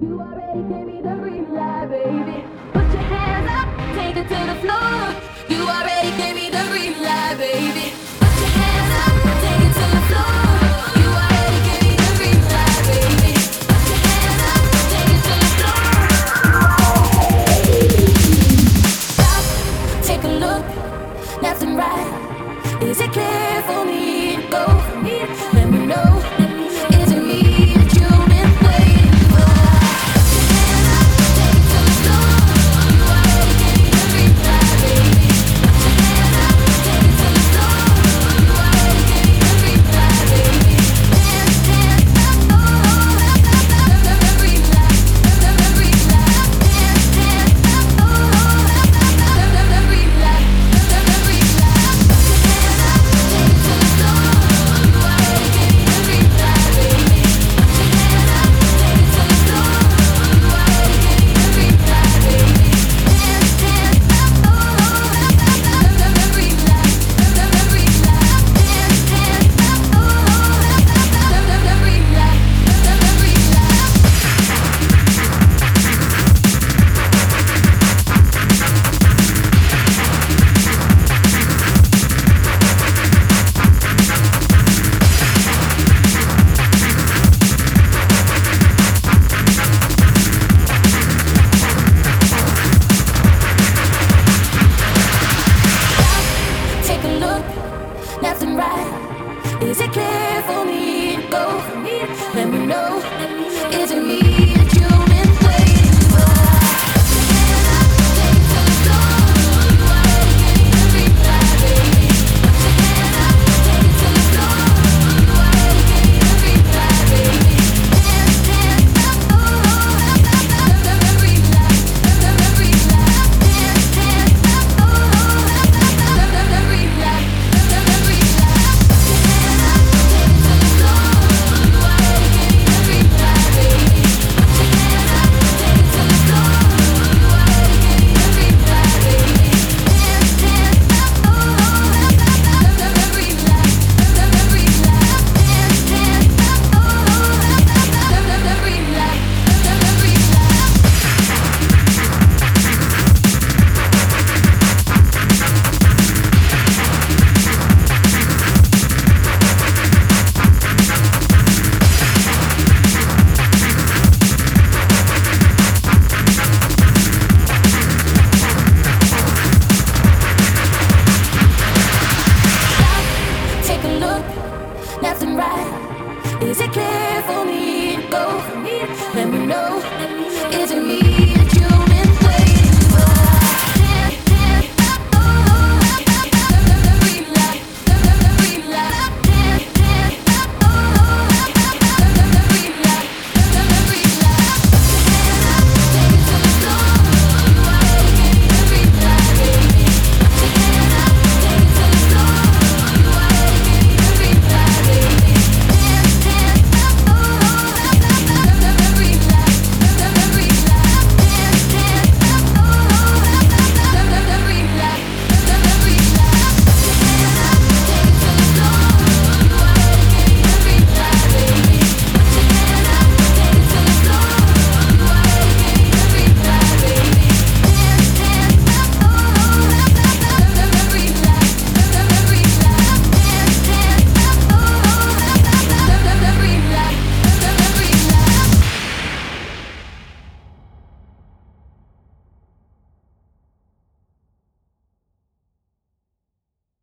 You already gave me the green light, baby. Put your hands up, take it to the floor. You already gave me the green light, baby. Put your hands up, take it to the floor. You already gave me the green light, baby. Put your hands up, take it to the floor. Stop, take a look, left and right. Is it clear for me to go? Let me know. Is it me that you've been waiting for? Put your hands up, take it to the floor. You already gave me the green light, baby. Put your hands up, take it to the floor. You already gave me the green light, baby. Hands up, oh, the green light, the green light. Hands up, oh, the green light, the green light. Put your hands up, take it to the floor. You already gave me the green light, baby. Put your hands up, take it to the floor. You already gave me the green light, baby. Hands up, oh, the green light, the green light. Hands up, oh, the green light, the green light. Take a look, left and right. Is it clear for me to go? Let me know.